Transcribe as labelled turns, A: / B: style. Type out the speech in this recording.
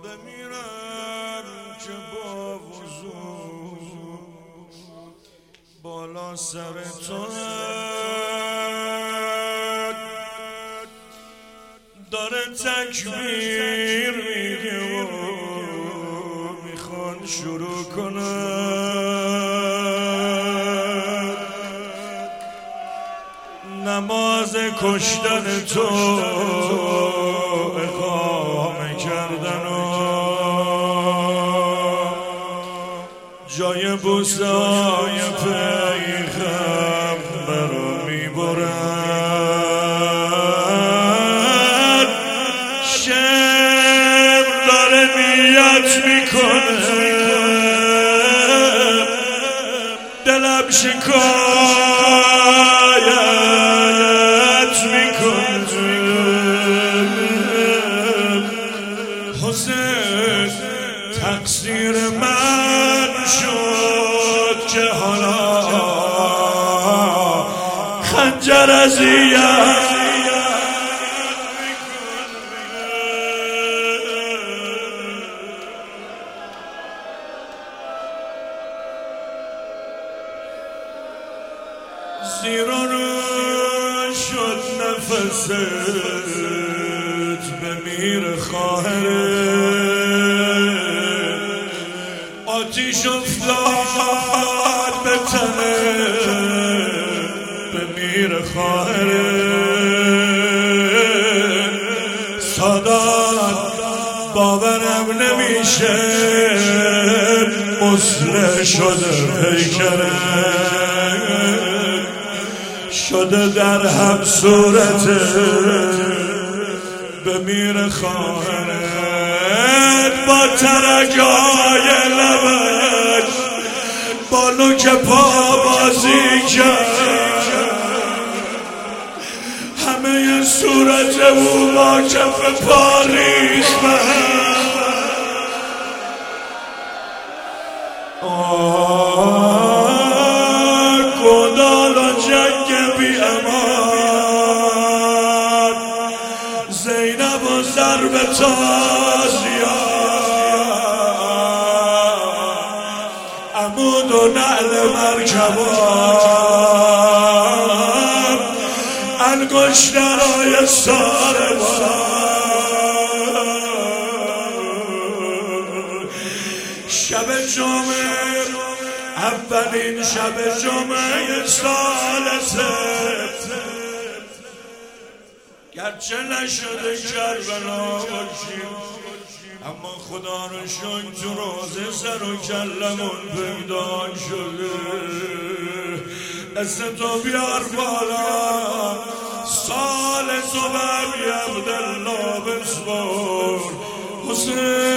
A: بمیرم که با وضو بالا سر تو داره تکبیر میگه و میخوان شروع کنن نماز کشتن تو اقامه کردن و جای بوسای پیغمبر رو میبرن شب داره نیت میکنه دلم شکایت میکنه حسین تقصیر من شد که حالا خنجر اذیت زیرا رو شد نفست بمیر خواهره آتیش افتاد به تنه بمیر خواهره سادات باورم نمیشه مسله شده پیکره شده در هم صورت بمیر خواهرت با ترکای لبش با لوک پا بازی کرد همه صورت او با کف پا ریخت گودال و جنگ بی امان زینب و ضرب تازیا عمود و نعل مرکبان انگشترهای ساربان شب جمعه اولین شب جمعه سال سبت گرچه نشده کربلا باشیم اما خدا رو شکر تو روزه سر و کلمون پیدا شده دست تو بیار بالا سال تو بر عبدالله بسپار حسین